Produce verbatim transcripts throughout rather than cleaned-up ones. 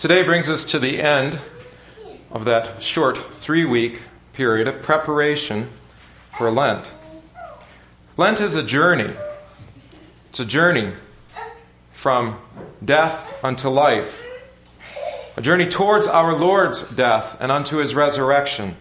Today brings us to the end of that short three-week period of preparation for Lent. Lent is a journey. It's a journey from death unto life, a journey towards our Lord's death and unto his resurrection.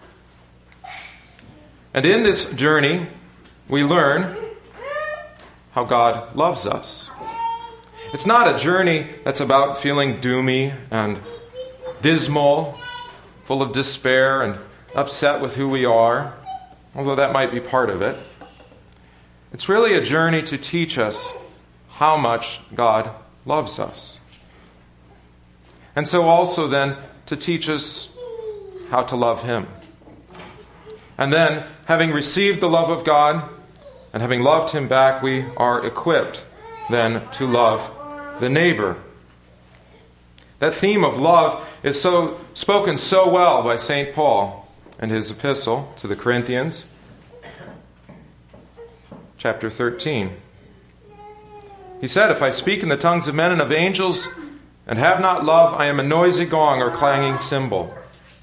And in this journey, we learn how God loves us. It's not a journey that's about feeling doomy and dismal, full of despair and upset with who we are, although that might be part of it. It's really a journey to teach us how much God loves us. And so also then to teach us how to love him. And then, having received the love of God and having loved him back, we are equipped then to love the neighbor. That theme of love is so spoken so well by Saint Paul in his epistle to the Corinthians, chapter thirteen. He said, "If I speak in the tongues of men and of angels and have not love, I am a noisy gong or clanging cymbal."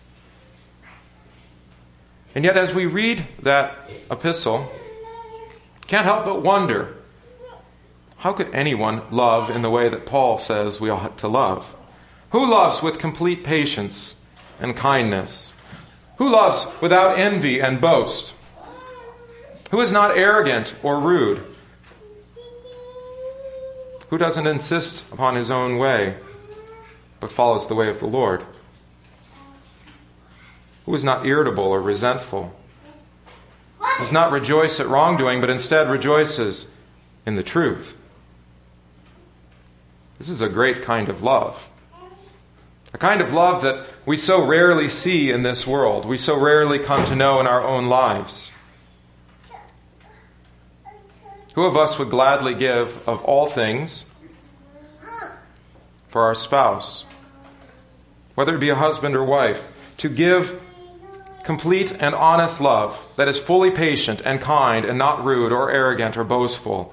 And yet as we read that epistle, can't help but wonder, how could anyone love in the way that Paul says we ought to love? Who loves with complete patience and kindness? Who loves without envy and boast? Who is not arrogant or rude? Who doesn't insist upon his own way, but follows the way of the Lord? Who is not irritable or resentful? Who does not rejoice at wrongdoing, but instead rejoices in the truth? This is a great kind of love. A kind of love that we so rarely see in this world. We so rarely come to know in our own lives. Who of us would gladly give of all things for our spouse, whether it be a husband or wife, to give complete and honest love that is fully patient and kind and not rude or arrogant or boastful,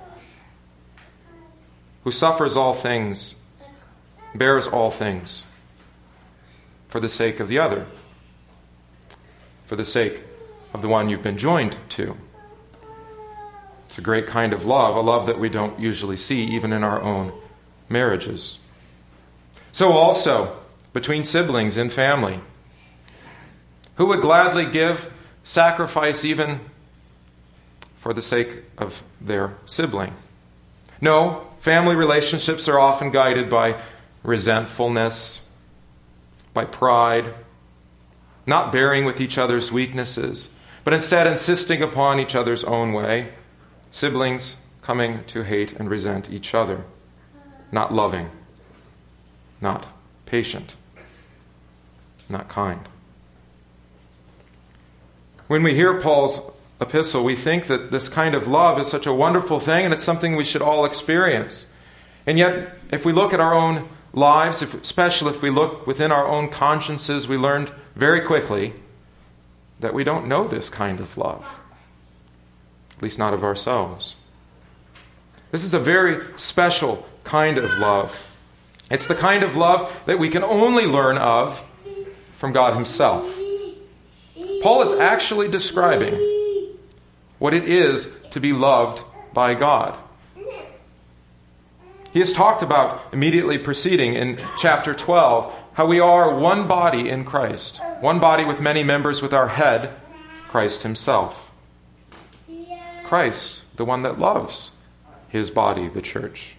who suffers all things, bears all things for the sake of the other, for the sake of the one you've been joined to. It's a great kind of love, a love that we don't usually see even in our own marriages. So also, between siblings in family, who would gladly give sacrifice even for the sake of their sibling? No, family relationships are often guided by resentfulness, by pride, not bearing with each other's weaknesses, but instead insisting upon each other's own way. Siblings coming to hate and resent each other, not loving, not patient, not kind. When we hear Paul's epistle, we think that this kind of love is such a wonderful thing and it's something we should all experience. And yet, if we look at our own lives, if, especially if we look within our own consciences, we learned very quickly that we don't know this kind of love. At least not of ourselves. This is a very special kind of love. It's the kind of love that we can only learn of from God himself. Paul is actually describing what it is to be loved by God. He has talked about, immediately preceding in chapter twelve, how we are one body in Christ. One body with many members, with our head, Christ himself. Christ, the one that loves his body, the church.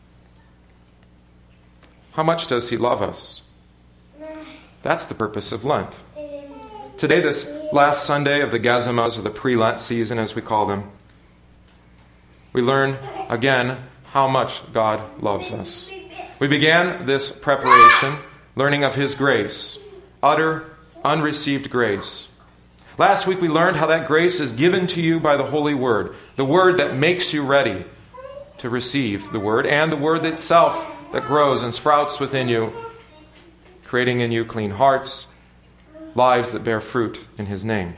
How much does he love us? That's the purpose of Lent. Today, this last Sunday of the Gazimas, or the pre-Lent season as we call them, we learn again how much God loves us. We began this preparation learning of his grace, utter, unreceived grace. Last week we learned how that grace is given to you by the Holy Word, the Word that makes you ready to receive the Word, and the Word itself that grows and sprouts within you, creating in you clean hearts, lives that bear fruit in his name.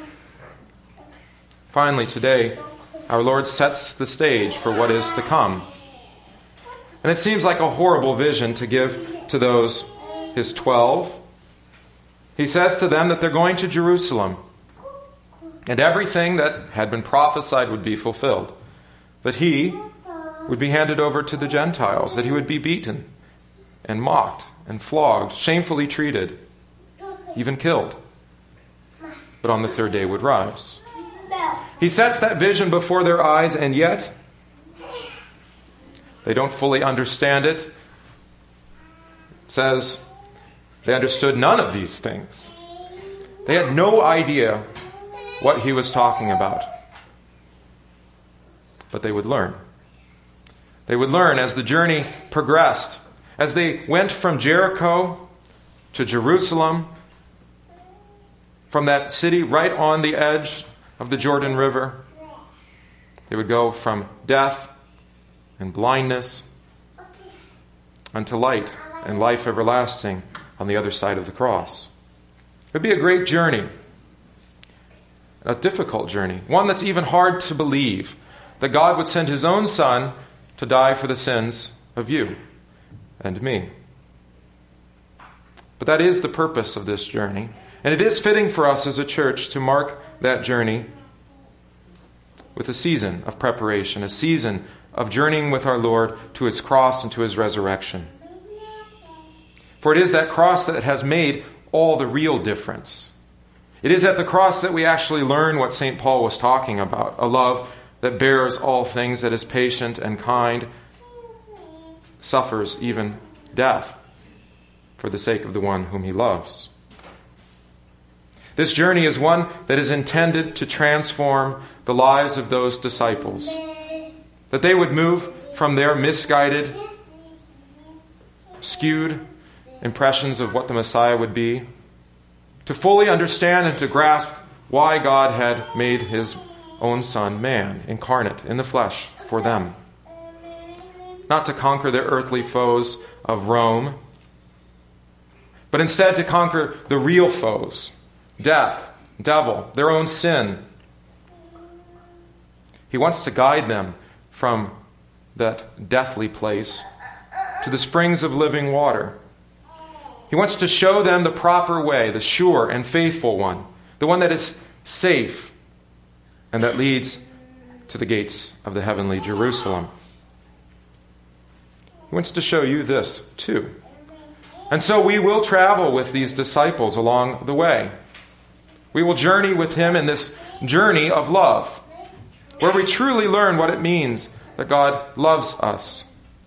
Finally, today, our Lord sets the stage for what is to come. And it seems like a horrible vision to give to those, his twelve, he says to them that they're going to Jerusalem, and everything that had been prophesied would be fulfilled, that he would be handed over to the Gentiles, that he would be beaten and mocked and flogged, shamefully treated, even killed, but on the third day would rise. He sets that vision before their eyes, and yet they don't fully understand it. It says they understood none of these things. They had no idea what he was talking about. But they would learn. They would learn as the journey progressed, as they went from Jericho to Jerusalem, from that city right on the edge of the Jordan River. They would go from death and blindness unto light and life everlasting on the other side of the cross. It would be a great journey, a difficult journey, one that's even hard to believe, that God would send his own Son to die for the sins of you and me. But that is the purpose of this journey. And it is fitting for us as a church to mark that journey with a season of preparation, a season of journeying with our Lord to his cross and to his resurrection. For it is that cross that has made all the real difference. It is at the cross that we actually learn what Saint Paul was talking about, a love that bears all things, that is patient and kind, suffers even death for the sake of the one whom he loves. This journey is one that is intended to transform the lives of those disciples, that they would move from their misguided, skewed impressions of what the Messiah would be, to fully understand and to grasp why God had made his own Son man, incarnate in the flesh for them. Not to conquer their earthly foes of Rome, but instead to conquer the real foes, death, devil, their own sin. He wants to guide them from that deathly place to the springs of living water. He wants to show them the proper way, the sure and faithful one, the one that is safe and that leads to the gates of the heavenly Jerusalem. He wants to show you this too. And so we will travel with these disciples along the way. We will journey with him in this journey of love, where we truly learn what it means that God loves us.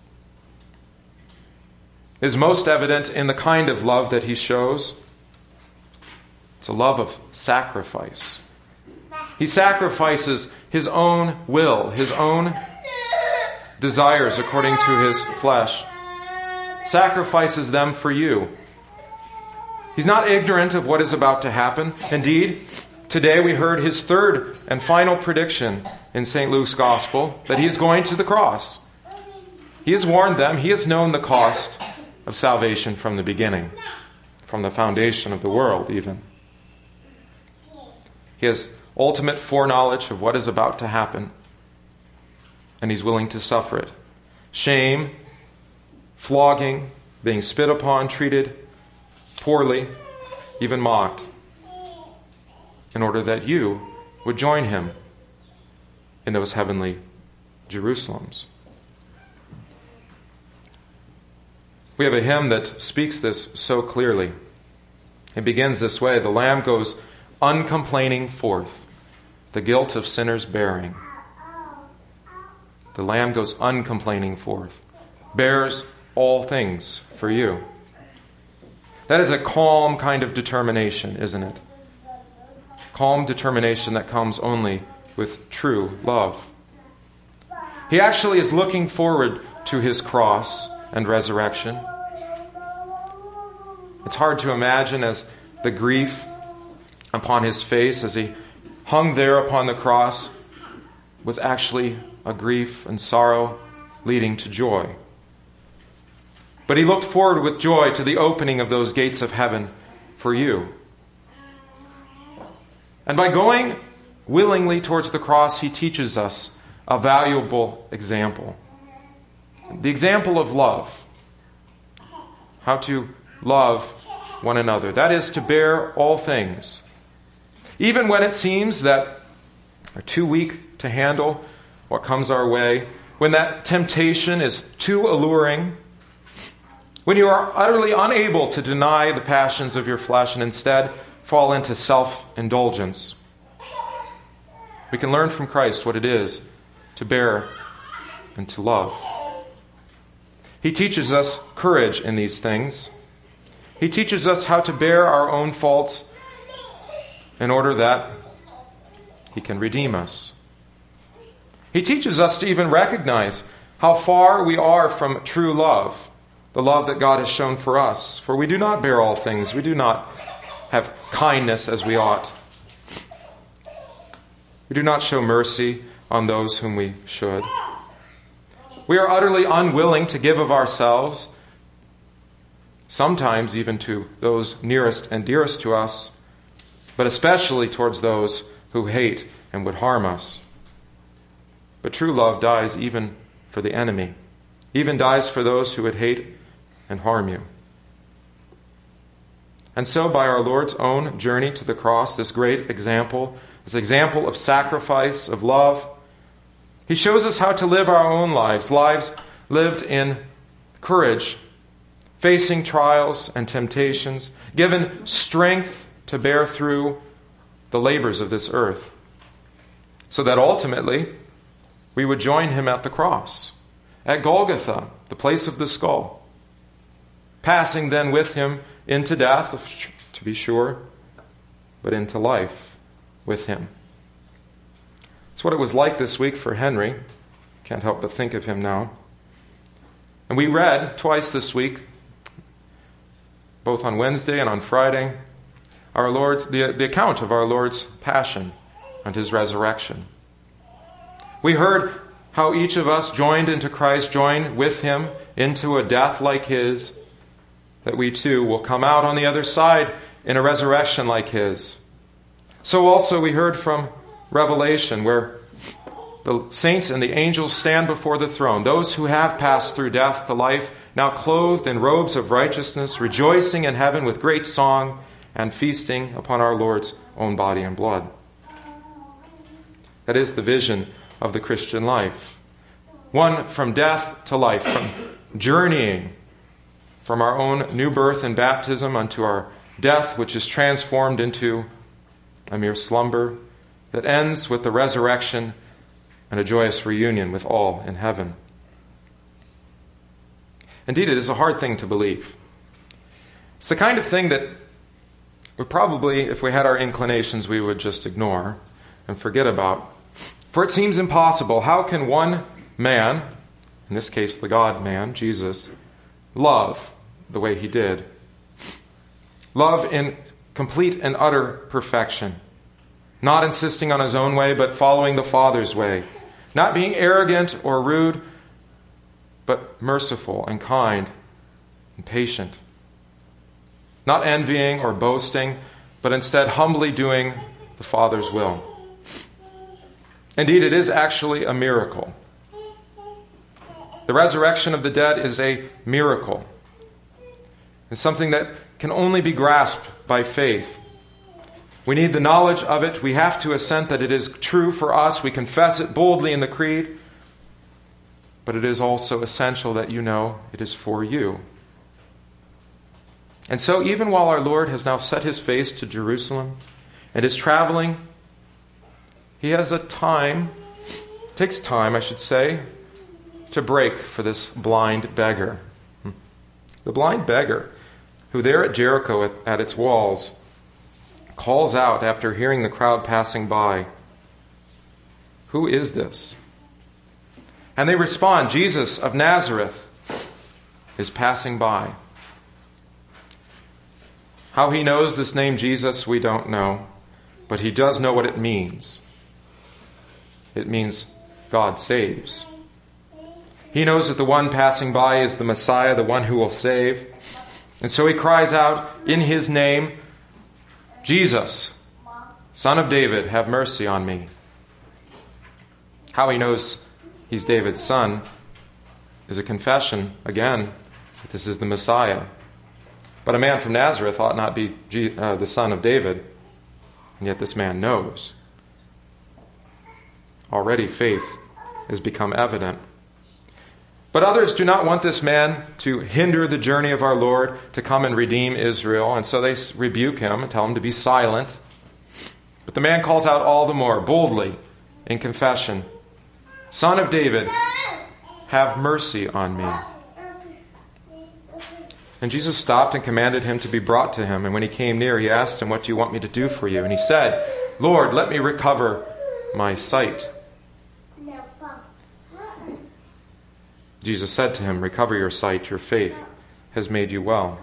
It is most evident in the kind of love that he shows. It's a love of sacrifice. He sacrifices his own will, his own desires according to his flesh. Sacrifices them for you. He's not ignorant of what is about to happen. Indeed, today we heard his third and final prediction in Saint Luke's Gospel, that he is going to the cross. He has warned them. He has known the cost of salvation from the beginning, from the foundation of the world even. He has ultimate foreknowledge of what is about to happen, and he's willing to suffer it. Shame, flogging, being spit upon, treated poorly, even mocked, in order that you would join him in those heavenly Jerusalems. We have a hymn that speaks this so clearly. It begins this way: the Lamb goes uncomplaining forth, the guilt of sinners bearing. The Lamb goes uncomplaining forth, bears all things for you. That is a calm kind of determination, isn't it? Calm determination that comes only with true love. He actually is looking forward to his cross and resurrection. It's hard to imagine as the grief upon his face as he hung there upon the cross was actually a grief and sorrow leading to joy. But he looked forward with joy to the opening of those gates of heaven for you. And by going willingly towards the cross, he teaches us a valuable example. The example of love. how to love one another. That is to bear all things. Even when it seems that we're too weak to handle what comes our way, when that temptation is too alluring, when you are utterly unable to deny the passions of your flesh and instead fall into self-indulgence, we can learn from Christ what it is to bear and to love. He teaches us courage in these things. He teaches us how to bear our own faults in order that He can redeem us. He teaches us to even recognize how far we are from true love, the love that God has shown for us. For we do not bear all things. We do not have kindness as we ought. We do not show mercy on those whom we should. We are utterly unwilling to give of ourselves, sometimes even to those nearest and dearest to us, but especially towards those who hate and would harm us. But true love dies even for the enemy, even dies for those who would hate and harm you. And so by our Lord's own journey to the cross, this great example, this example of sacrifice, of love, He shows us how to live our own lives, lives lived in courage, facing trials and temptations, given strength to bear through the labors of this earth, so that ultimately we would join Him at the cross, at Golgotha, the place of the skull, passing then with Him into death, to be sure, but into life with Him. It's what it was like this week for Henry. Can't help but think of him now. And we read twice this week, both on Wednesday and on Friday, our Lord's the, the account of our Lord's passion and His resurrection. We heard how each of us joined into Christ, joined with Him into a death like His, that we too will come out on the other side in a resurrection like His. So also we heard from Revelation, where the saints and the angels stand before the throne, those who have passed through death to life, now clothed in robes of righteousness, rejoicing in heaven with great song and feasting upon our Lord's own body and blood. That is the vision of the Christian life. One from death to life, from journeying from our own new birth and baptism unto our death, which is transformed into a mere slumber that ends with the resurrection and a joyous reunion with all in heaven. Indeed, it is a hard thing to believe. It's the kind of thing that we probably, if we had our inclinations, we would just ignore and forget about. For it seems impossible. How can one man, in this case the God-man, Jesus, love the way He did? Love in complete and utter perfection. Not insisting on His own way, but following the Father's way. Not being arrogant or rude, but merciful and kind and patient. Not envying or boasting, but instead humbly doing the Father's will. Indeed, it is actually a miracle. The resurrection of the dead is a miracle. It's something that can only be grasped by faith. We need the knowledge of it. We have to assent that it is true for us. We confess it boldly in the creed. But it is also essential that you know it is for you. And so even while our Lord has now set His face to Jerusalem and is traveling, He has a time, takes time, I should say, to break for this blind beggar. The blind beggar, who there at Jericho at, at its walls, calls out after hearing the crowd passing by, "Who is this?" And they respond, "Jesus of Nazareth is passing by." How he knows this name Jesus, we don't know, but he does know what it means. It means God saves. He knows that the one passing by is the Messiah, the one who will save. And so he cries out in His name, "Jesus, Son of David, have mercy on me." How he knows He's David's son is a confession, again, that this is the Messiah, But a man from Nazareth ought not be G- uh, the son of David, and yet this man knows. Already faith has become evident. But others do not want this man to hinder the journey of our Lord to come and redeem Israel, and so they rebuke him and tell him to be silent. But the man calls out all the more boldly in confession, "Son of David, have mercy on me." And Jesus stopped and commanded him to be brought to him. And when he came near, he asked him, "What do you want me to do for you?" And he said, "Lord, let me recover my sight." Jesus said to him, "Recover your sight, your faith has made you well."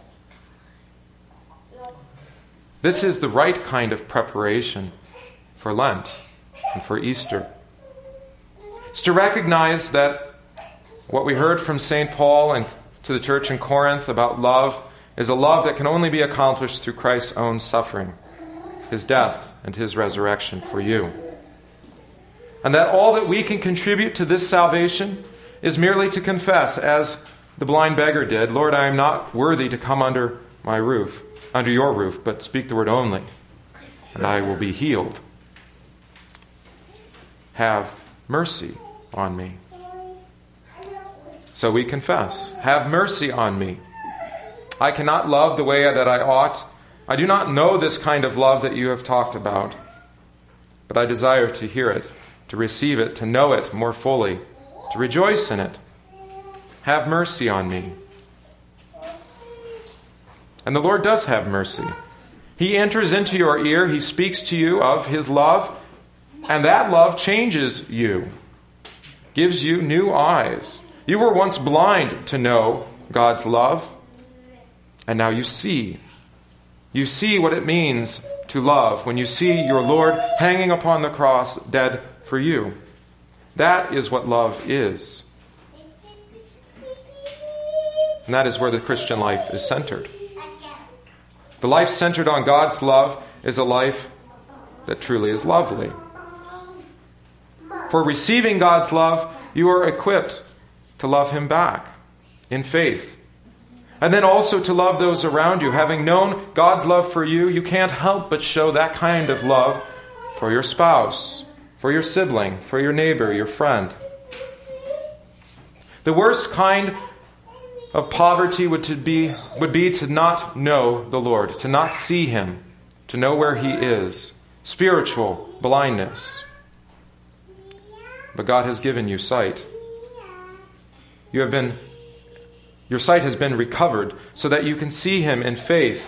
This is the right kind of preparation for Lent and for Easter. It's to recognize that what we heard from Saint Paul and to the church in Corinth about love is a love that can only be accomplished through Christ's own suffering, his death and his resurrection for you. And that all that we can contribute to this salvation is merely to confess, as the blind beggar did, "Lord, I am not worthy to come under my roof, under your roof, but speak the word only, and I will be healed. Have mercy on me." So we confess, "Have mercy on me. I cannot love the way that I ought. I do not know this kind of love that you have talked about, but I desire to hear it, to receive it, to know it more fully, to rejoice in it. Have mercy on me." And the Lord does have mercy. He enters into your ear, he speaks to you of his love, and that love changes you, gives you new eyes. You were once blind to know God's love, and now you see. You see what it means to love when you see your Lord hanging upon the cross, dead for you. That is what love is. And that is where the Christian life is centered. The life centered on God's love is a life that truly is lovely. For receiving God's love, you are equipped to love him back in faith. And then also to love those around you. Having known God's love for you, you can't help but show that kind of love for your spouse, for your sibling, for your neighbor, your friend. The worst kind of poverty would, to be, would be to not know the Lord, to not see him, to know where he is. Spiritual blindness. But God has given you sight. You have been, your sight has been recovered so that you can see him in faith,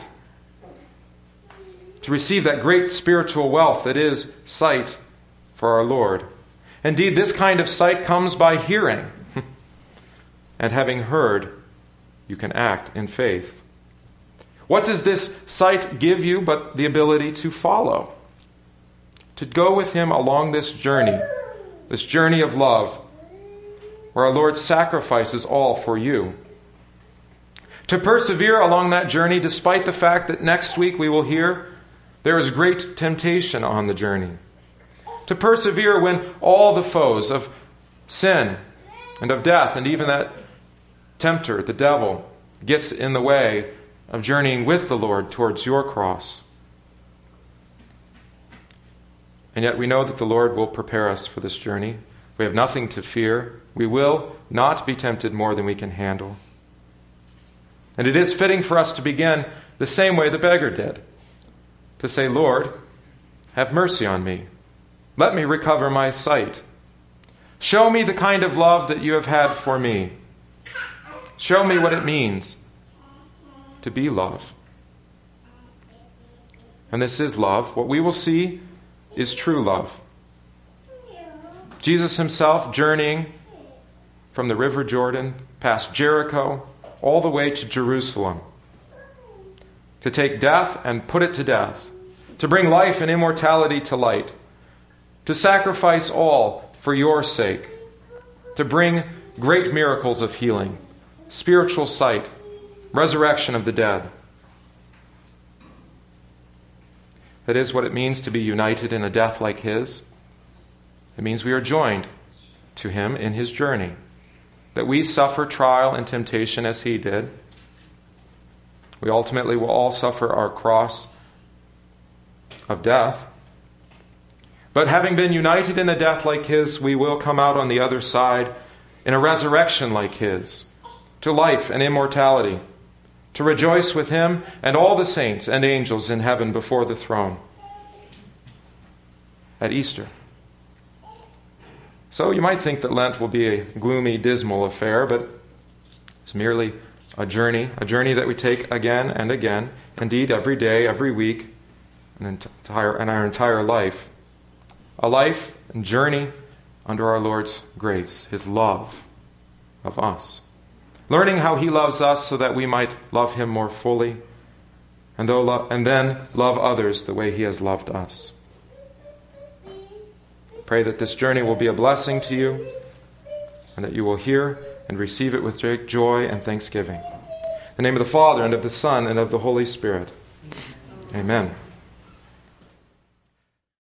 to receive that great spiritual wealth that is sight for our Lord. Indeed, this kind of sight comes by hearing. And having heard, you can act in faith. What does this sight give you but the ability to follow? To go with him along this journey, this journey of love, where our Lord sacrifices all for you. To persevere along that journey despite the fact that next week we will hear there is great temptation on the journey. To persevere when all the foes of sin and of death and even that tempter, the devil, gets in the way of journeying with the Lord towards your cross. And yet we know that the Lord will prepare us for this journey. We have nothing to fear. We will not be tempted more than we can handle. And it is fitting for us to begin the same way the beggar did. To say, "Lord, have mercy on me. Let me recover my sight. Show me the kind of love that you have had for me. Show me what it means to be love." And this is love. What we will see is true love. Jesus himself journeying from the river Jordan past Jericho all the way to Jerusalem to take death and put it to death, to bring life and immortality to light, to sacrifice all for your sake, to bring great miracles of healing, spiritual sight, resurrection of the dead. That is what it means to be united in a death like his. It means we are joined to him in his journey, that we suffer trial and temptation as he did. We ultimately will all suffer our cross of death. But having been united in a death like his, we will come out on the other side in a resurrection like his, to life and immortality, to rejoice with him and all the saints and angels in heaven before the throne at Easter. So you might think that Lent will be a gloomy, dismal affair, but it's merely a journey, a journey that we take again and again, indeed every day, every week, and entire, and our entire life. A life and journey under our Lord's grace, his love of us. Learning how he loves us so that we might love him more fully, and, though lo- and then love others the way he has loved us. Pray that this journey will be a blessing to you, and that you will hear and receive it with great joy and thanksgiving. In the name of the Father, and of the Son, and of the Holy Spirit. Amen.